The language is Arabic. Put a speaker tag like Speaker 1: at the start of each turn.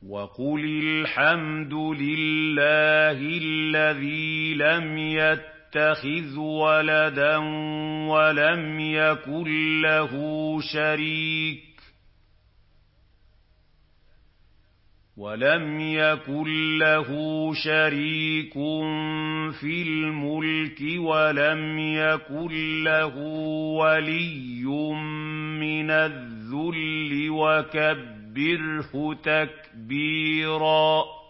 Speaker 1: وَقُلِ الْحَمْدُ لِلَّهِ الَّذِي لَمْ يَتَّخِذْ وَلَدًا وَلَمْ يَكُن لَّهُ شَرِيكٌ فِي الْمُلْكِ وَلَمْ يَكُن لَّهُ وَلِيٌّ مِّنَ الذُّلِّ وَكَبِّرْهُ تَكْبِيرًا